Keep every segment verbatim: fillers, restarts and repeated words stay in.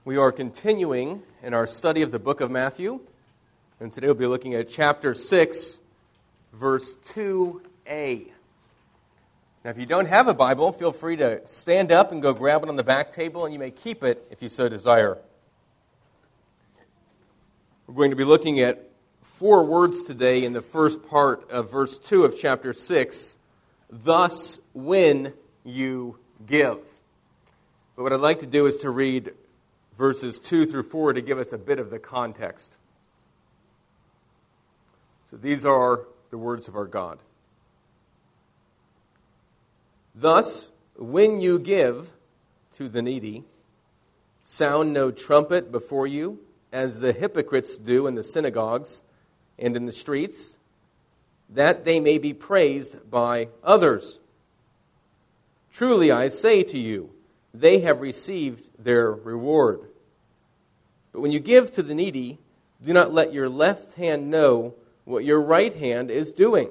We are continuing in our study of the book of Matthew, and today we'll be looking at chapter six, verse two a. Now, if you don't have a Bible, feel free to stand up and go grab it on the back table, and you may keep it if you so desire. We're going to be looking at four words today in the first part of verse two of chapter six, thus when you give. But what I'd like to do is to read verses two through four to give us a bit of the context. So these are the words of our God. Thus, when you give to the needy, sound no trumpet before you, as the hypocrites do in the synagogues and in the streets, that they may be praised by others. Truly I say to you, they have received their reward. But when you give to the needy, do not let your left hand know what your right hand is doing,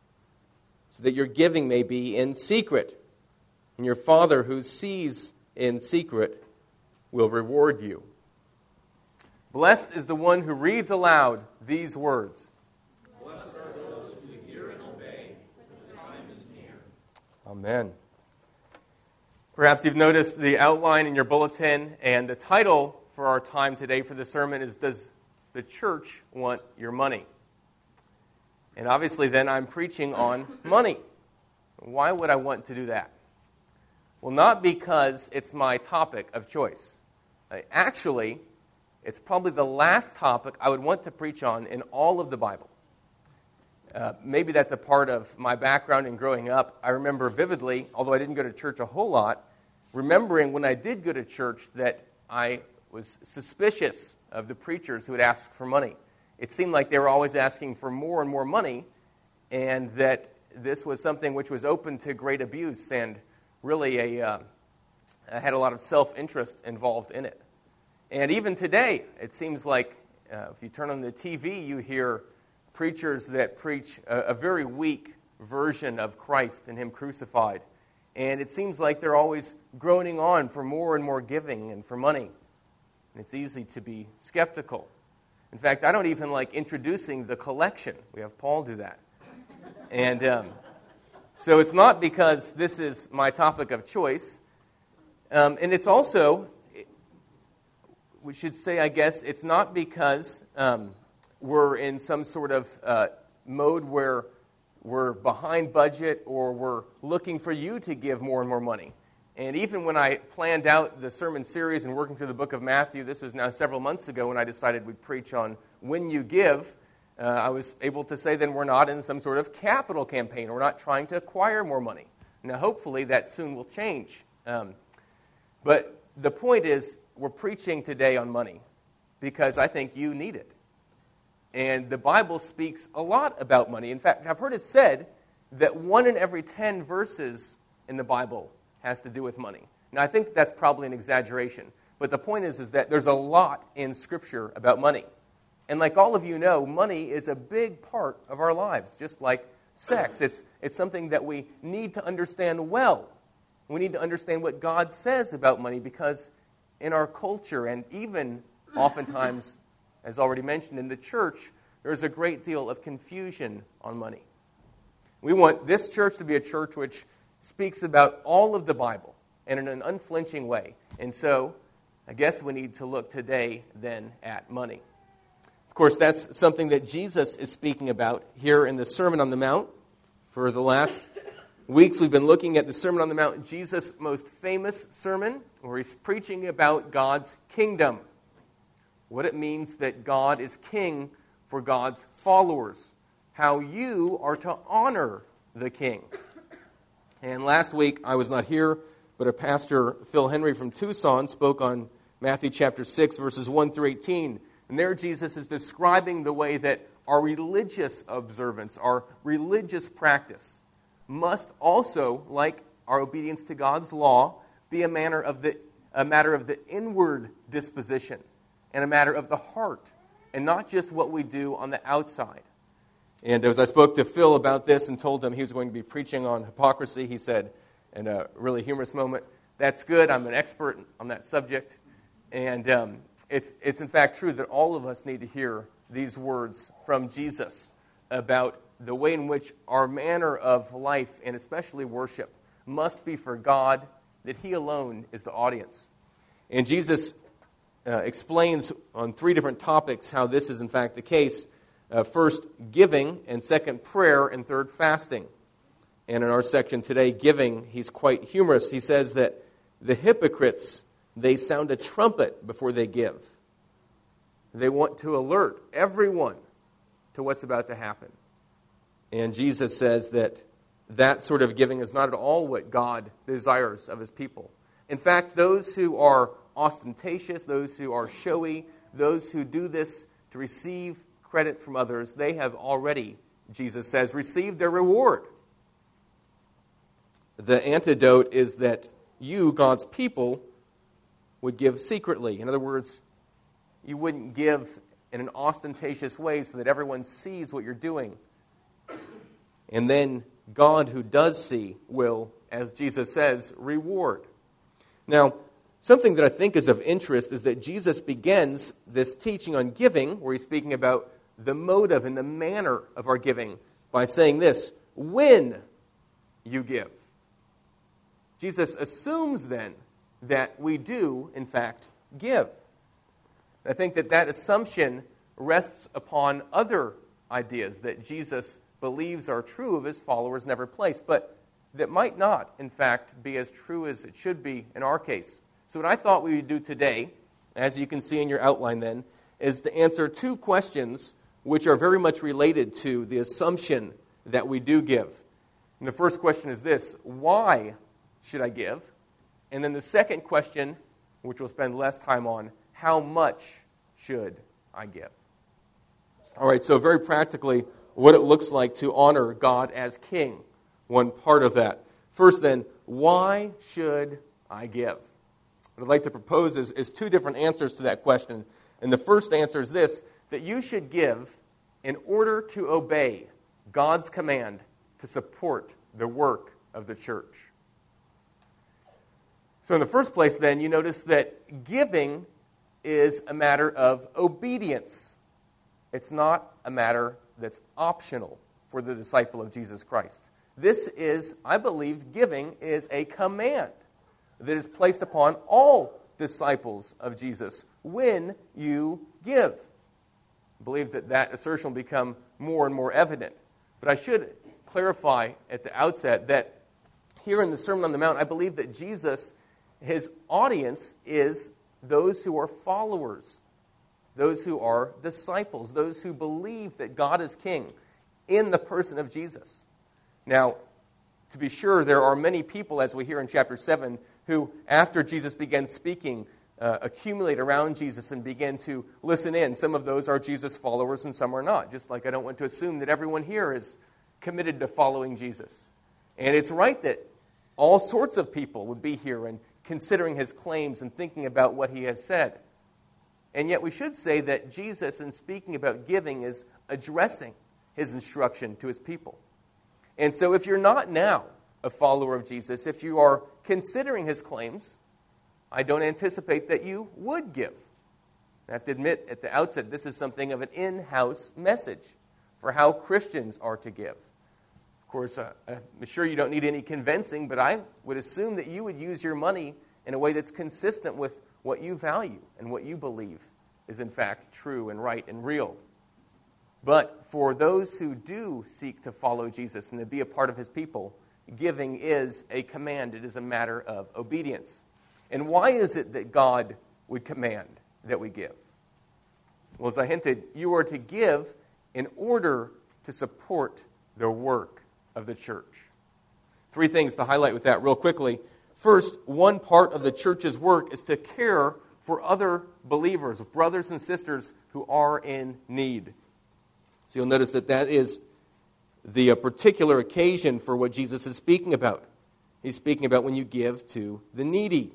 so that your giving may be in secret. And your Father who sees in secret will reward you. Blessed is the one who reads aloud these words. Blessed are those who hear and obey, for the time is near. Amen. Perhaps you've noticed the outline in your bulletin, and the title for our time today for the sermon is, Does the Church Want Your Money? And obviously then I'm preaching on money. Why would I want to do that? Well, not because it's my topic of choice. Actually, it's probably the last topic I would want to preach on in all of the Bible. Uh, maybe that's a part of my background in growing up. I remember vividly, although I didn't go to church a whole lot, remembering when I did go to church that I was suspicious of the preachers who would ask for money. It seemed like they were always asking for more and more money, and that this was something which was open to great abuse and really a uh, had a lot of self-interest involved in it. And even today, it seems like uh, if you turn on the T V, you hear preachers that preach a, a very weak version of Christ and Him crucified. And it seems like they're always groaning on for more and more giving and for money. And it's easy to be skeptical. In fact, I don't even like introducing the collection. We have Paul do that. And um, so it's not because this is my topic of choice. Um, and it's also, we should say, I guess, it's not because um, we're in some sort of uh, mode where we're behind budget or we're looking for you to give more and more money. And even when I planned out the sermon series and working through the book of Matthew, this was now several months ago when I decided we'd preach on when you give, uh, I was able to say then we're not in some sort of capital campaign. We're not trying to acquire more money. Now, hopefully that soon will change. Um, but the point is, we're preaching today on money because I think you need it. And the Bible speaks a lot about money. In fact, I've heard it said that one in every ten verses in the Bible has to do with money. Now, I think that's probably an exaggeration. But the point is, is that there's a lot in Scripture about money. And like all of you know, money is a big part of our lives, just like sex. It's, it's something that we need to understand well. We need to understand what God says about money because in our culture and even oftentimes, as already mentioned, in the church, there's a great deal of confusion on money. We want this church to be a church which speaks about all of the Bible and in an unflinching way. And so, I guess we need to look today then at money. Of course, that's something that Jesus is speaking about here in the Sermon on the Mount. For the last weeks, we've been looking at the Sermon on the Mount, Jesus' most famous sermon, where he's preaching about God's kingdom. What it means that God is king for God's followers. How you are to honor the king. And last week, I was not here, but a pastor, Phil Henry from Tucson, spoke on Matthew chapter six, verses one through eighteen. And there Jesus is describing the way that our religious observance, our religious practice, must also, like our obedience to God's law, be a matter of the, a matter of the inward disposition and a matter of the heart, and not just what we do on the outside. And as I spoke to Phil about this and told him he was going to be preaching on hypocrisy, he said, in a really humorous moment, "That's good, I'm an expert on that subject." And um, it's, it's in fact true that all of us need to hear these words from Jesus about the way in which our manner of life, and especially worship, must be for God, that He alone is the audience. And Jesus uh, explains on three different topics how this is in fact the case. Uh, first, giving, and second, prayer, and third, fasting. And in our section today, giving, he's quite humorous. He says that the hypocrites, they sound a trumpet before they give. They want to alert everyone to what's about to happen. And Jesus says that that sort of giving is not at all what God desires of His people. In fact, those who are ostentatious, those who are showy, those who do this to receive credit from others, they have already, Jesus says, received their reward. The antidote is that you, God's people, would give secretly. In other words, you wouldn't give in an ostentatious way so that everyone sees what you're doing. And then God, who does see, will, as Jesus says, reward. Now, something that I think is of interest is that Jesus begins this teaching on giving, where He's speaking about the motive and the manner of our giving, by saying this: when you give. Jesus assumes then that we do, in fact, give. I think that that assumption rests upon other ideas that Jesus believes are true of His followers in every place, but that might not, in fact, be as true as it should be in our case. So what I thought we would do today, as you can see in your outline then, is to answer two questions which are very much related to the assumption that we do give. And the first question is this: why should I give? And then the second question, which we'll spend less time on, how much should I give? All right, so very practically, what it looks like to honor God as King, one part of that. First then, why should I give? What I'd like to propose is, is two different answers to that question. And the first answer is this: that you should give in order to obey God's command to support the work of the church. So in the first place, then, you notice that giving is a matter of obedience. It's not a matter that's optional for the disciple of Jesus Christ. This is, I believe, giving is a command that is placed upon all disciples of Jesus when you give. I believe that that assertion will become more and more evident. But I should clarify at the outset that here in the Sermon on the Mount, I believe that Jesus, His audience is those who are followers, those who are disciples, those who believe that God is King in the person of Jesus. Now, to be sure, there are many people, as we hear in chapter seven, who, after Jesus began speaking, uh, accumulate around Jesus and begin to listen in. Some of those are Jesus followers and some are not, just like I don't want to assume that everyone here is committed to following Jesus. And it's right that all sorts of people would be here and considering His claims and thinking about what He has said. And yet we should say that Jesus, in speaking about giving, is addressing His instruction to His people. And so if you're not now a follower of Jesus, if you are considering His claims, I don't anticipate that you would give. I have to admit at the outset, this is something of an in-house message for how Christians are to give. Of course, uh, I'm sure you don't need any convincing, but I would assume that you would use your money in a way that's consistent with what you value and what you believe is in fact true and right and real. But for those who do seek to follow Jesus and to be a part of His people, giving is a command. It is a matter of obedience. And why is it that God would command that we give? Well, as I hinted, you are to give in order to support the work of the church. Three things to highlight with that real quickly. First, one part of the church's work is to care for other believers, brothers and sisters who are in need. So you'll notice that that is the particular occasion for what Jesus is speaking about. He's speaking about when you give to the needy.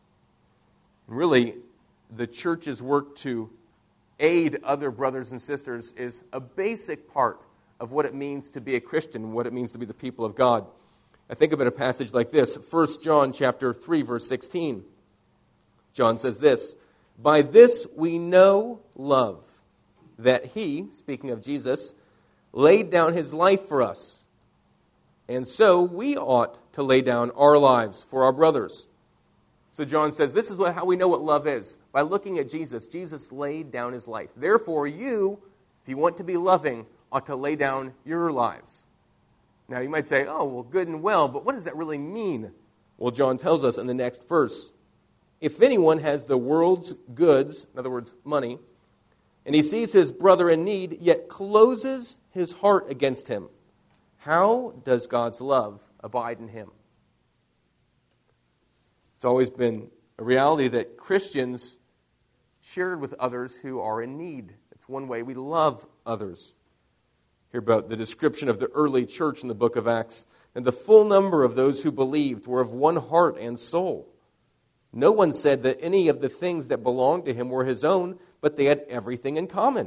Really, the church's work to aid other brothers and sisters is a basic part of what it means to be a Christian, what it means to be the people of God. I think about a passage like this, First John chapter three, verse sixteen. John says this, By this we know love, that he, speaking of Jesus, laid down his life for us. And so we ought to lay down our lives for our brothers. So John says, this is what, how we know what love is. By looking at Jesus, Jesus laid down his life. Therefore, you, if you want to be loving, ought to lay down your lives. Now, you might say, oh, well, good and well, but what does that really mean? Well, John tells us in the next verse, if anyone has the world's goods, in other words, money, and he sees his brother in need, yet closes his heart against him, how does God's love abide in him? It's always been a reality that Christians share with others who are in need. It's one way we love others. Hear about the description of the early church in the book of Acts. And the full number of those who believed were of one heart and soul. No one said that any of the things that belonged to him were his own, but they had everything in common.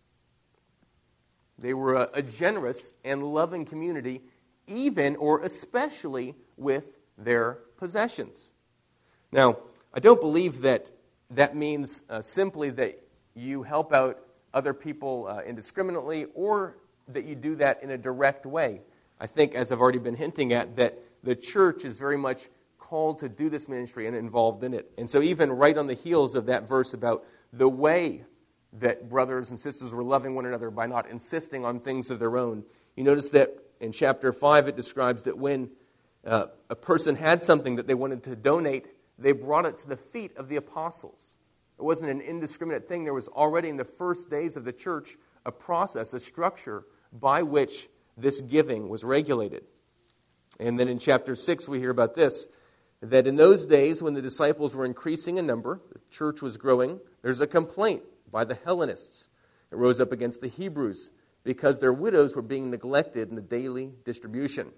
They were a, a generous and loving community, even or especially with their possessions. Now, I don't believe that that means uh, simply that you help out other people uh, indiscriminately or that you do that in a direct way. I think, as I've already been hinting at, that the church is very much called to do this ministry and involved in it. And so even right on the heels of that verse about the way that brothers and sisters were loving one another by not insisting on things of their own, you notice that in chapter five it describes that when uh, a person had something that they wanted to donate, they brought it to the feet of the apostles. It wasn't an indiscriminate thing. There was already in the first days of the church a process, a structure by which this giving was regulated. And then in chapter six we hear about this, that in those days when the disciples were increasing in number, the church was growing, there's a complaint by the Hellenists that rose up against the Hebrews because their widows were being neglected in the daily distribution.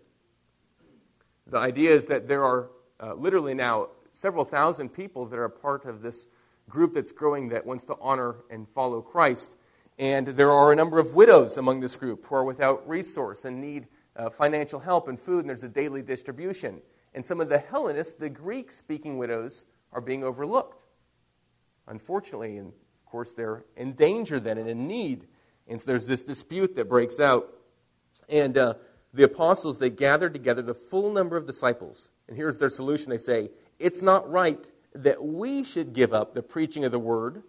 The idea is that there are uh, literally now several thousand people that are a part of this group that's growing that wants to honor and follow Christ. And there are a number of widows among this group who are without resource and need uh, financial help and food, and there's a daily distribution. And some of the Hellenists, the Greek-speaking widows, are being overlooked. Unfortunately, and of course, they're in danger then and in need. And so there's this dispute that breaks out. And uh, the apostles, they gathered together the full number of disciples. And here's their solution. They say, it's not right that we should give up the preaching of the word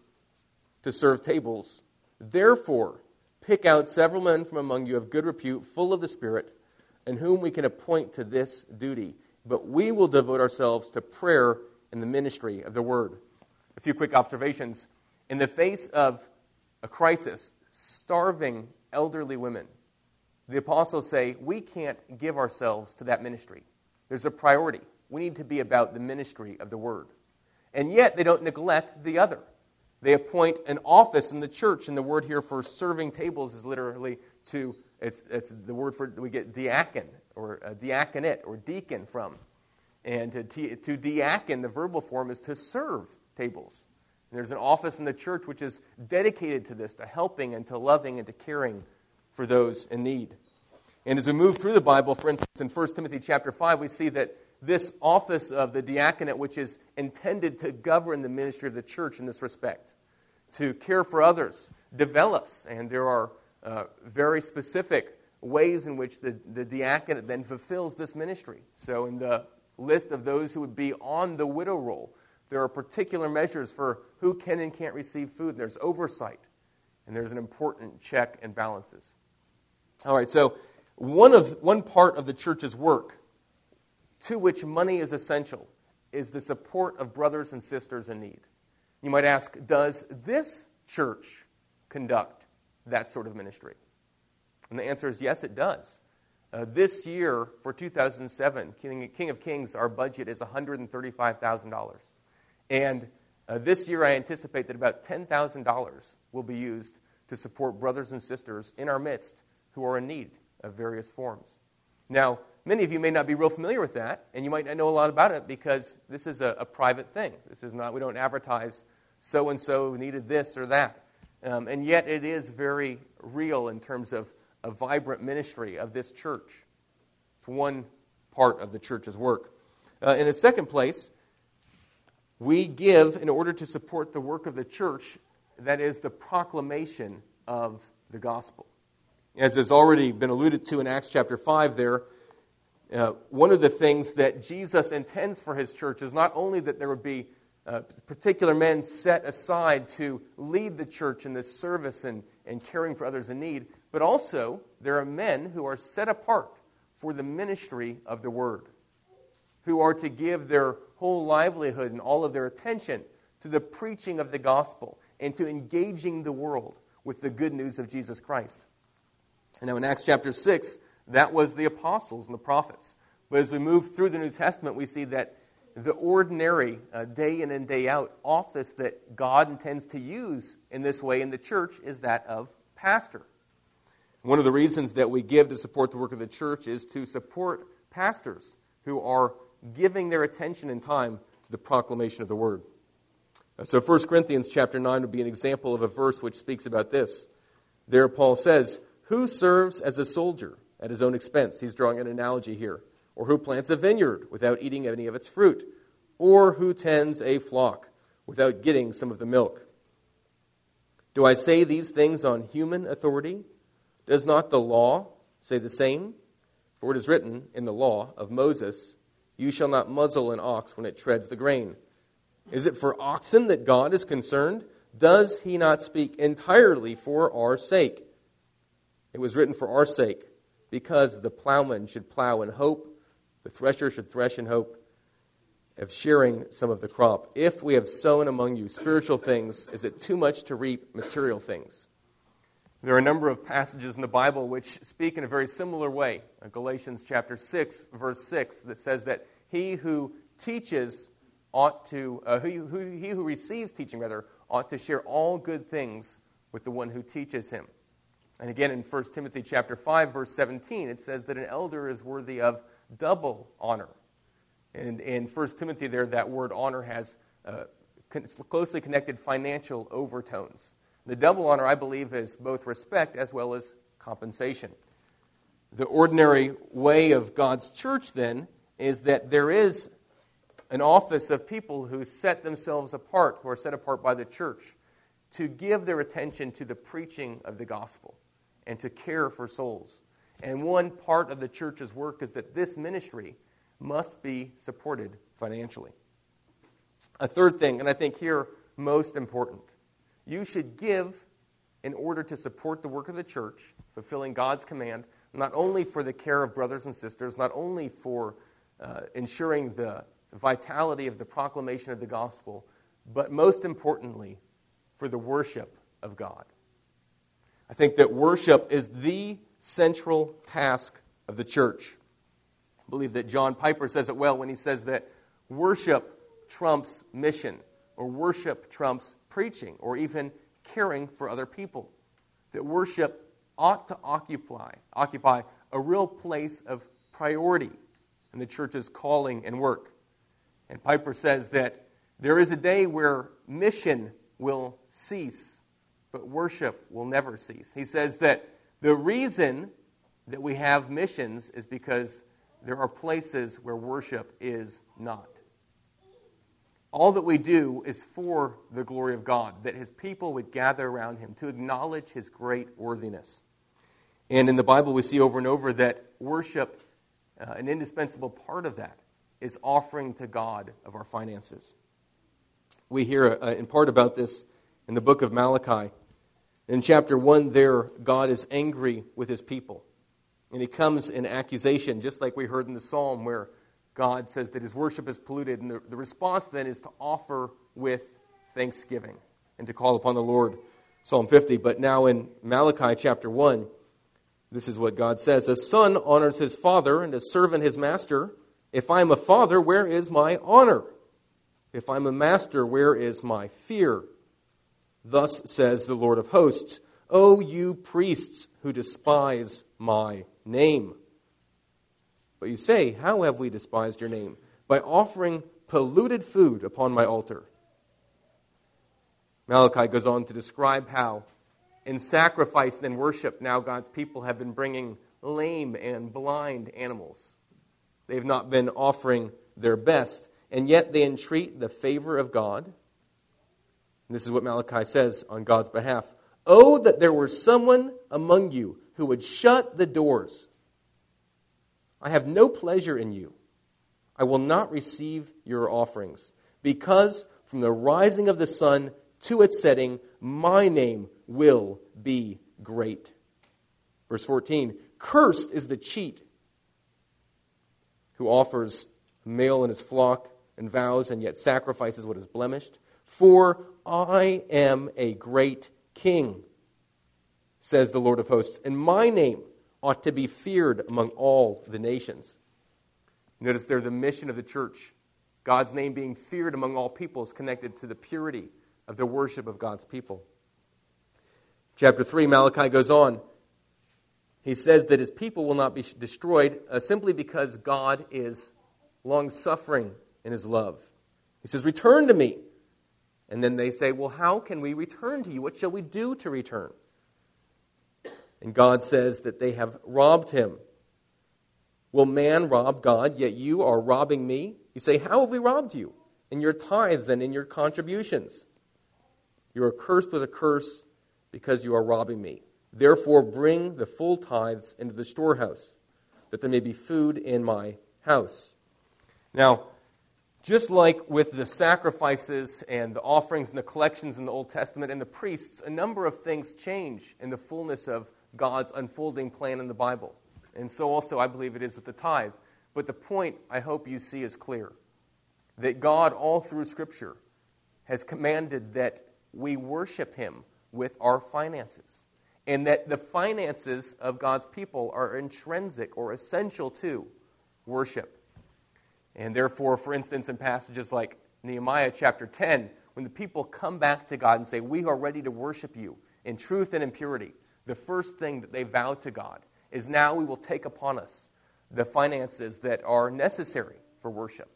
to serve tables. Therefore, pick out several men from among you of good repute, full of the Spirit, and whom we can appoint to this duty. But we will devote ourselves to prayer and the ministry of the word. A few quick observations. In the face of a crisis, starving elderly women, the apostles say, we can't give ourselves to that ministry. There's a priority. We need to be about the ministry of the word. And yet, they don't neglect the other. They appoint an office in the church, and the word here for serving tables is literally to, it's it's the word for, we get diakon, or a diaconate, or deacon from. And to, to diakon, the verbal form, is to serve tables. And there's an office in the church which is dedicated to this, to helping and to loving and to caring for those in need. And as we move through the Bible, for instance, in First Timothy chapter five, we see that this office of the diaconate, which is intended to govern the ministry of the church in this respect, to care for others, develops. And there are uh, very specific ways in which the, the diaconate then fulfills this ministry. So in the list of those who would be on the widow roll, there are particular measures for who can and can't receive food. There's oversight, and there's an important check and balances. All right, so one of one part of the church's work to which money is essential is the support of brothers and sisters in need. You might ask, does this church conduct that sort of ministry? And the answer is yes, it does. Uh, this year, for two thousand seven, King, King of Kings, our budget is one hundred thirty-five thousand dollars. And uh, this year I anticipate that about ten thousand dollars will be used to support brothers and sisters in our midst who are in need of various forms. Now, many of you may not be real familiar with that, and you might not know a lot about it because this is a, a private thing. This is not, we don't advertise so-and-so needed this or that. Um, and yet it is very real in terms of a vibrant ministry of this church. It's one part of the church's work. Uh, in a second place, We give in order to support the work of the church, that is the proclamation of the gospel. As has already been alluded to in Acts chapter five there, uh, one of the things that Jesus intends for his church is not only that there would be uh, particular men set aside to lead the church in this service and, and caring for others in need, but also there are men who are set apart for the ministry of the word, who are to give their whole livelihood and all of their attention to the preaching of the gospel and to engaging the world with the good news of Jesus Christ. And now in Acts chapter six, that was the apostles and the prophets. But as we move through the New Testament, we see that the ordinary, uh, day in and day out office that God intends to use in this way in the church is that of pastor. One of the reasons that we give to support the work of the church is to support pastors who are giving their attention and time to the proclamation of the word. So First Corinthians chapter nine would be an example of a verse which speaks about this. There Paul says, "Who serves as a soldier at his own expense?" He's drawing an analogy here. "Or who plants a vineyard without eating any of its fruit? Or who tends a flock without getting some of the milk? Do I say these things on human authority? Does not the law say the same? For it is written in the law of Moses, 'You shall not muzzle an ox when it treads the grain.' Is it for oxen that God is concerned? Does he not speak entirely for our sake? It was written for our sake, because the plowman should plow in hope, the thresher should thresh in hope of sharing some of the crop. If we have sown among you spiritual things, is it too much to reap material things?" There are a number of passages in the Bible which speak in a very similar way. Galatians chapter six, verse six, that says that he who teaches ought to, uh, who, who, he who receives teaching, rather, ought to share all good things with the one who teaches him. And again, in First Timothy chapter five, verse seventeen, it says that an elder is worthy of double honor. And in First Timothy there, that word honor has uh, closely connected financial overtones. The double honor, I believe, is both respect as well as compensation. The ordinary way of God's church, then, is that there is an office of people who set themselves apart, who are set apart by the church, to give their attention to the preaching of the gospel and to care for souls. And one part of the church's work is that this ministry must be supported financially. A third thing, and I think here most important, you should give in order to support the work of the church, fulfilling God's command, not only for the care of brothers and sisters, not only for uh, ensuring the vitality of the proclamation of the gospel, but most importantly, for the worship of God. I think that worship is the central task of the church. I believe that John Piper says it well when he says that worship trumps mission, or worship trumps preaching, or even caring for other people. That worship ought to occupy, occupy a real place of priority in the church's calling and work. And Piper says that there is a day where mission will cease, but worship will never cease. He says that the reason that we have missions is because there are places where worship is not. All that we do is for the glory of God, that his people would gather around him to acknowledge his great worthiness. And in the Bible we see over and over that worship, uh, an indispensable part of that, is offering to God of our finances. We hear uh, in part about this in the book of Malachi. In chapter one there, God is angry with his people. And he comes in accusation, just like we heard in the psalm where God says that his worship is polluted. And the, the response then is to offer with thanksgiving and to call upon the Lord. Psalm fifty. But now in Malachi chapter one, this is what God says. A son honors his father and a servant his master. If I am a father, where is my honor? If I am a master, where is my fear? Thus says the Lord of hosts, O you priests who despise my name. But you say, how have we despised your name? By offering polluted food upon my altar. Malachi goes on to describe how in sacrifice and worship now God's people have been bringing lame and blind animals. They've not been offering their best. and yet they entreat the favor of God. And this is what Malachi says on God's behalf. Oh, that there were someone among you who would shut the doors. I have no pleasure in you. I will not receive your offerings, because from the rising of the sun to its setting, my name will be great. Verse fourteen, cursed is the cheat who offers a male in his flock and vows and yet sacrifices what is blemished. For I am a great king, says the Lord of hosts, and my name ought to be feared among all the nations. Notice there the mission of the church. God's name being feared among all people is connected to the purity of the worship of God's people. Chapter three, Malachi goes on. He says that his people will not be destroyed uh, simply because God is long-suffering in his love. He says, return to me. And then they say, well, how can we return to you? What shall we do to return? And God says that they have robbed him. Will man rob God, yet you are robbing me? You say, how have we robbed you? In your tithes and in your contributions. You are cursed with a curse because you are robbing me. Therefore bring the full tithes into the storehouse, that there may be food in my house. Now, just like with the sacrifices and the offerings and the collections in the Old Testament and the priests, a number of things change in the fullness of God's unfolding plan in the Bible. And so also I believe it is with the tithe. But the point I hope you see is clear. That God all through Scripture has commanded that we worship him with our finances. And that the finances of God's people are intrinsic or essential to worship. And therefore, for instance, in passages like Nehemiah chapter ten, when the people come back to God and say, we are ready to worship you in truth and in purity, the first thing that they vow to God is now we will take upon us the finances that are necessary for worship.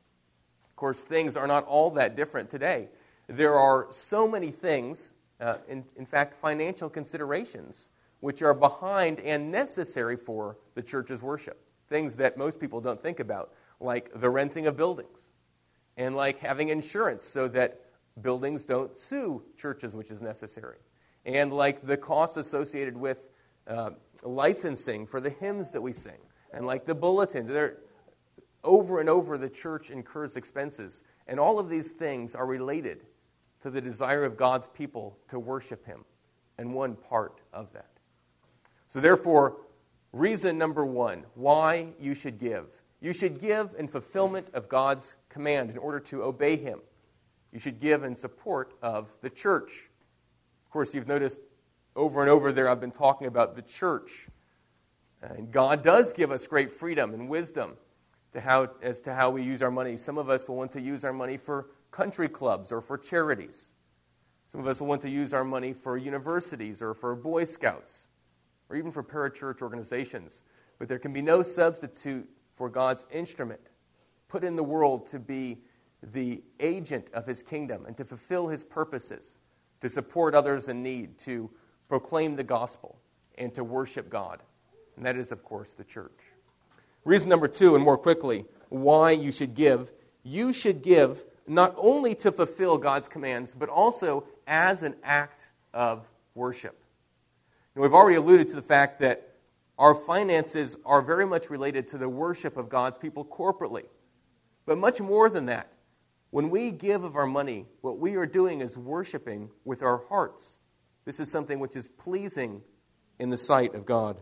Of course, things are not all that different today. There are so many things, uh, in, in fact, financial considerations, which are behind and necessary for the church's worship. Things that most people don't think about, like the renting of buildings, and like having insurance so that buildings don't sue churches, which is necessary, and like the costs associated with uh, licensing for the hymns that we sing, and like the bulletins. There, over and over, the church incurs expenses, and all of these things are related to the desire of God's people to worship him, and one part of that. So therefore, reason number one, why you should give. You should give in fulfillment of God's command in order to obey him. You should give in support of the church. Of course, you've noticed over and over there I've been talking about the church. And God does give us great freedom and wisdom to how, as to how we use our money. Some of us will want to use our money for country clubs or for charities. Some of us will want to use our money for universities or for Boy Scouts or even for parachurch organizations. But there can be no substitute for God's instrument put in the world to be the agent of his kingdom and to fulfill his purposes, to support others in need, to proclaim the gospel, and to worship God. And that is, of course, the church. Reason number two, and more quickly, why you should give. You should give not only to fulfill God's commands, but also as an act of worship. Now, we've already alluded to the fact that our finances are very much related to the worship of God's people corporately. But much more than that, when we give of our money, what we are doing is worshiping with our hearts. This is something which is pleasing in the sight of God.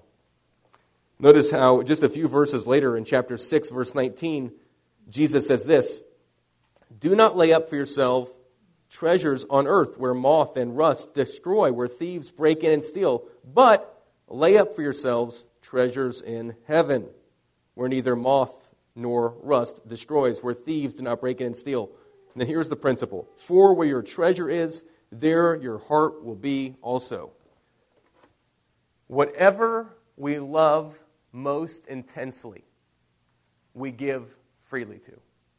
Notice how just a few verses later in chapter six, verse nineteen, Jesus says this, do not lay up for yourself treasures on earth where moth and rust destroy, where thieves break in and steal, but lay up for yourselves treasures in heaven, where neither moth nor rust destroys, where thieves do not break in and steal. And then here's the principle. For where your treasure is, there your heart will be also. Whatever we love most intensely, we give freely to.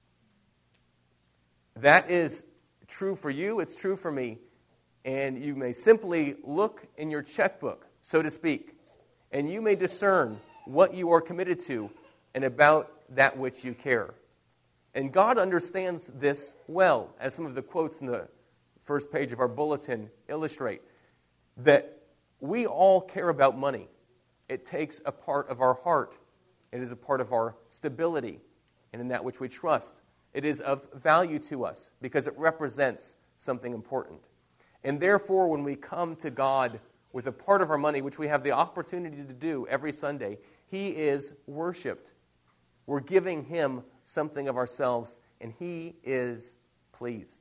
That is true for you, it's true for me. And you may simply look in your checkbook, so to speak, and you may discern what you are committed to and about that which you care. And God understands this well, as some of the quotes in the first page of our bulletin illustrate, that we all care about money. It takes a part of our heart. It is a part of our stability and in that which we trust. It is of value to us because it represents something important. And therefore, when we come to God with a part of our money, which we have the opportunity to do every Sunday, He is worshipped. We're giving Him something of ourselves, and He is pleased.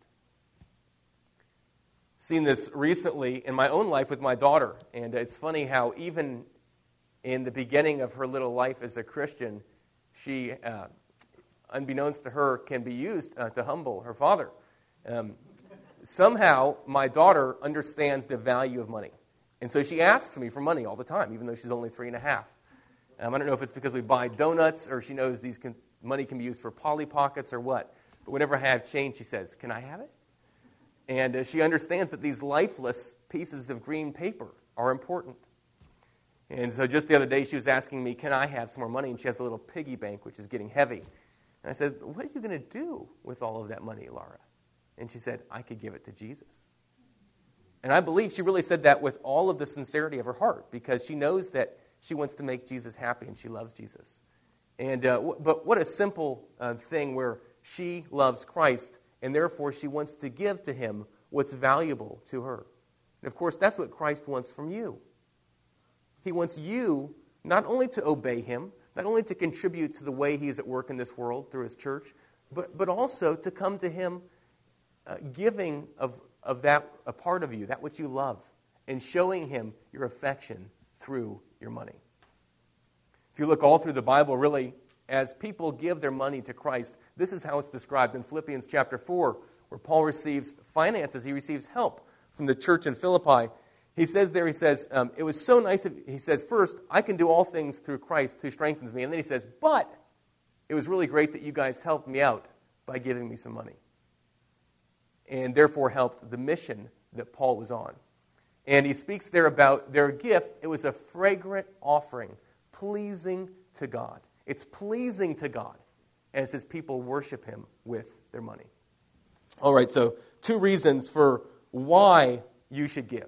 Seen this recently in my own life with my daughter, and it's funny how even in the beginning of her little life as a Christian, she, uh, unbeknownst to her, can be used uh, to humble her father. Um, somehow, my daughter understands the value of money, and so she asks me for money all the time, even though she's only three and a half. Um, I don't know if it's because we buy donuts, or she knows these can, money can be used for Polly Pockets or what, but whenever I have change, she says, "Can I have it?" And uh, she understands that these lifeless pieces of green paper are important. And so just the other day, she was asking me, "Can I have some more money?" And she has a little piggy bank, which is getting heavy. And I said, "What are you going to do with all of that money, Laura?" And she said, "I could give it to Jesus." And I believe she really said that with all of the sincerity of her heart, because she knows that she wants to make Jesus happy and she loves Jesus. And uh, w- But what a simple uh, thing where she loves Christ, and therefore she wants to give to Him what's valuable to her. And of course, that's what Christ wants from you. He wants you not only to obey Him, not only to contribute to the way He is at work in this world through His church, but, but also to come to Him uh, giving of, of that a part of you, that which you love, and showing Him your affection through your money. If you look all through the Bible, really, as people give their money to Christ, this is how it's described in Philippians chapter four, where Paul receives finances, he receives help from the church in Philippi. He says there, he says, um, it was so nice, of, he says, first, I can do all things through Christ who strengthens me. And then he says, but it was really great that you guys helped me out by giving me some money. And therefore helped the mission that Paul was on. And he speaks there about their gift. It was a fragrant offering, pleasing to God. It's pleasing to God as His people worship Him with their money. All right, so two reasons for why you should give.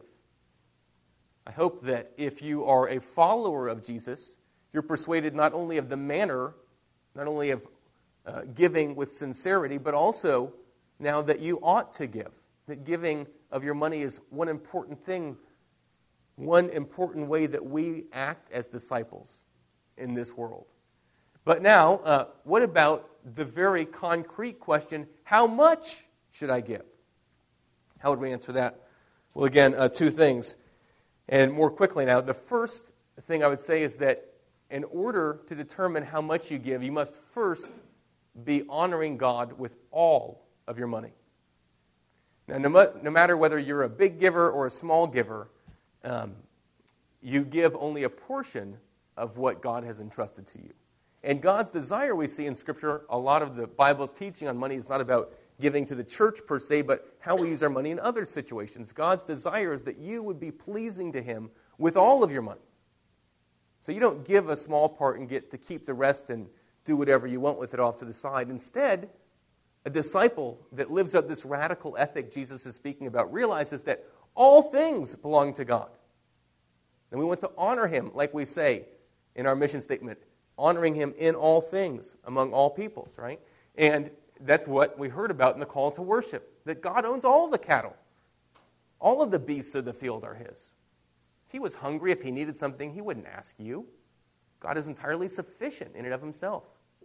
I hope that if you are a follower of Jesus, you're persuaded not only of the manner, not only of uh, giving with sincerity, but also now that you ought to give. That giving of your money is one important thing, one important way that we act as disciples in this world. But now, uh, what about the very concrete question, how much should I give? How would we answer that? Well, again, uh, two things. And more quickly now, the first thing I would say is that in order to determine how much you give, you must first be honoring God with all of your money. Now, no, no matter whether you're a big giver or a small giver, um, you give only a portion of what God has entrusted to you. And God's desire, we see in Scripture, a lot of the Bible's teaching on money is not about giving to the church per se, but how we use our money in other situations. God's desire is that you would be pleasing to Him with all of your money. So you don't give a small part and get to keep the rest and do whatever you want with it off to the side. Instead, a disciple that lives up this radical ethic Jesus is speaking about realizes that all things belong to God. And we want to honor Him, like we say in our mission statement, honoring Him in all things among all peoples, right? And that's what we heard about in the call to worship, that God owns all the cattle. All of the beasts of the field are His. If He was hungry, if He needed something, He wouldn't ask you. God is entirely sufficient in and of Himself.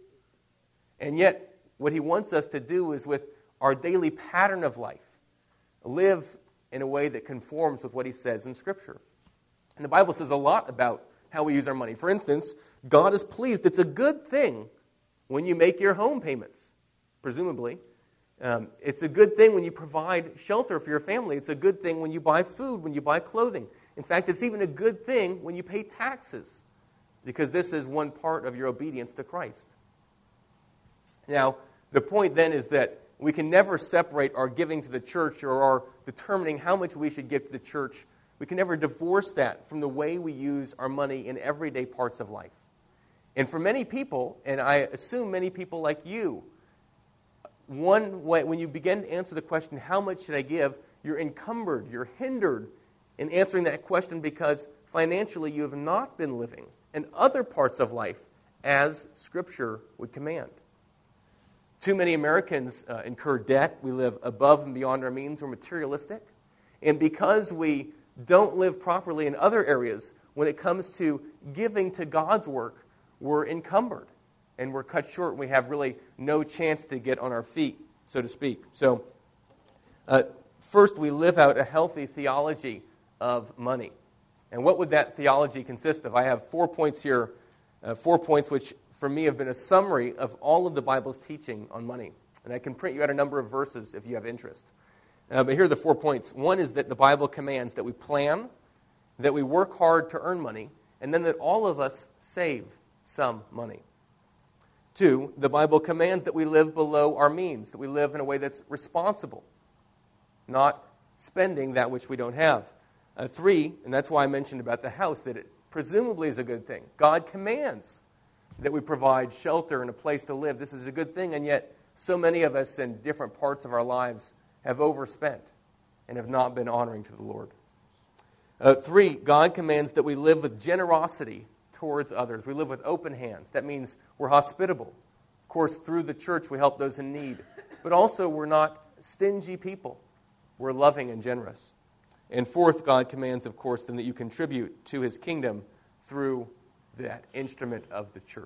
And yet, what He wants us to do is with our daily pattern of life, live in a way that conforms with what He says in Scripture. And the Bible says a lot about how we use our money. For instance, God is pleased. It's a good thing when you make your home payments, presumably. Um, it's a good thing when you provide shelter for your family. It's a good thing when you buy food, when you buy clothing. In fact, it's even a good thing when you pay taxes, because this is one part of your obedience to Christ. Now, the point then is that we can never separate our giving to the church or our determining how much we should give to the church. We can never divorce that from the way we use our money in everyday parts of life. And for many people, and I assume many people like you, one way, when you begin to answer the question, how much should I give, you're encumbered, you're hindered in answering that question because financially you have not been living in other parts of life as Scripture would command. Too many Americans uh, incur debt. We live above and beyond our means. We're materialistic. And because we don't live properly in other areas, when it comes to giving to God's work, we're encumbered. And we're cut short. We have really no chance to get on our feet, so to speak. So, uh, first, we live out a healthy theology of money. And what would that theology consist of? I have four points here, uh, four points which, for me, have been a summary of all of the Bible's teaching on money. And I can print you out a number of verses if you have interest. Uh, but here are the four points. One is that the Bible commands that we plan, that we work hard to earn money, and then that all of us save some money. Two, the Bible commands that we live below our means, that we live in a way that's responsible, not spending that which we don't have. Uh, three, and that's why I mentioned about the house, that it presumably is a good thing. God commands that we provide shelter and a place to live. This is a good thing, and yet so many of us in different parts of our lives have overspent and have not been honoring to the Lord. Uh, three, God commands that we live with generosity towards others. We live with open hands. That means we're hospitable. Of course, through the church, we help those in need. But also, we're not stingy people. We're loving and generous. And fourth, God commands, of course, then that you contribute to His kingdom through that instrument of the church.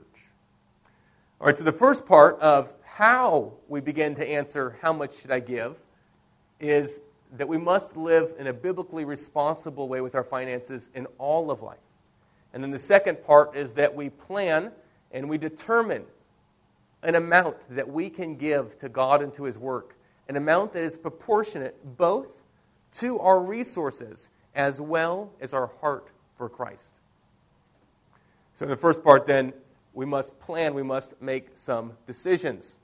All right, so the first part of how we begin to answer how much should I give is that we must live in a biblically responsible way with our finances in all of life. And then the second part is that we plan and we determine an amount that we can give to God and to His work, an amount that is proportionate both to our resources as well as our heart for Christ. So in the first part then, we must plan, we must make some decisions.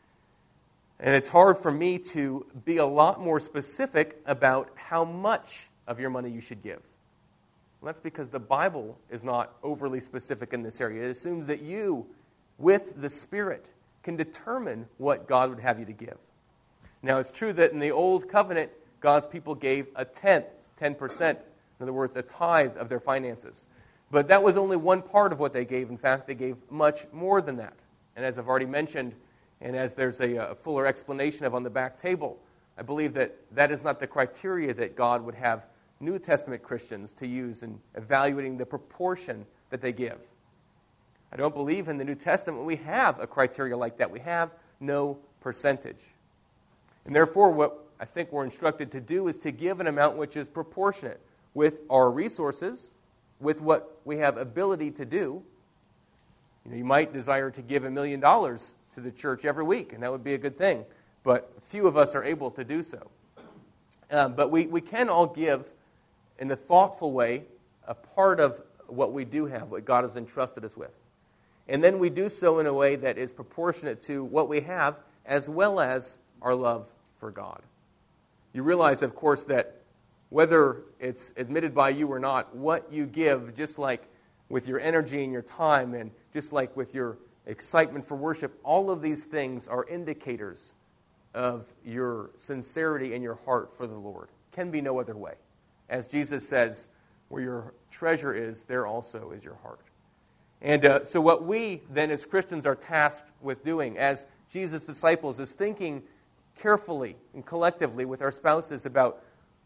And it's hard for me to be a lot more specific about how much of your money you should give. Well, that's because the Bible is not overly specific in this area. It assumes that you, with the Spirit, can determine what God would have you to give. Now, it's true that in the Old Covenant, God's people gave a tenth, ten percent, in other words, a tithe of their finances. But that was only one part of what they gave. In fact, they gave much more than that. And as I've already mentioned, and as there's a, a fuller explanation of on the back table, I believe that that is not the criteria that God would have New Testament Christians to use in evaluating the proportion that they give. I don't believe in the New Testament we have a criteria like that. We have no percentage. And therefore, what I think we're instructed to do is to give an amount which is proportionate with our resources, with what we have ability to do. You know, you might desire to give a million dollars to the church every week, and that would be a good thing. But few of us are able to do so. Um, but we, we can all give, in a thoughtful way, a part of what we do have, what God has entrusted us with. And then we do so in a way that is proportionate to what we have, as well as our love for God. You realize, of course, that whether it's admitted by you or not, what you give, just like with your energy and your time, and just like with your excitement for worship, all of these things are indicators of your sincerity and your heart for the Lord. Can be no other way. As Jesus says, where your treasure is, there also is your heart. And uh, so what we then as Christians are tasked with doing as Jesus' disciples is thinking carefully and collectively with our spouses about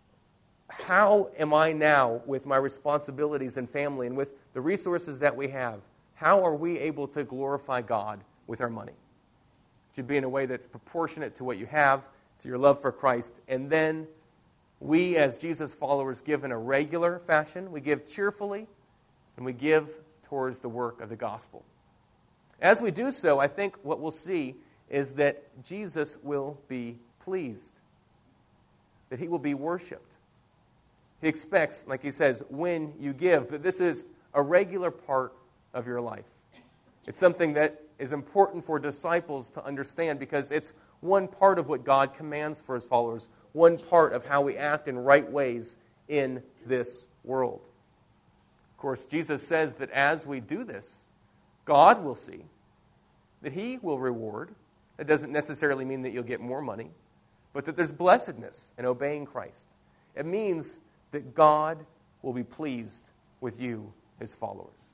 how am I now with my responsibilities and family and with the resources that we have, how are we able to glorify God with our money? It should be in a way that's proportionate to what you have, to your love for Christ. And then we, as Jesus followers, give in a regular fashion. We give cheerfully, and we give towards the work of the gospel. As we do so, I think what we'll see is that Jesus will be pleased, that He will be worshipped. He expects, like He says, when you give, that this is a regular part of your life. It's something that is important for disciples to understand because it's one part of what God commands for His followers, one part of how we act in right ways in this world. Of course, Jesus says that as we do this, God will see, that He will reward, That doesn't necessarily mean that you'll get more money, but that there's blessedness in obeying Christ. It means that God will be pleased with you, his followers.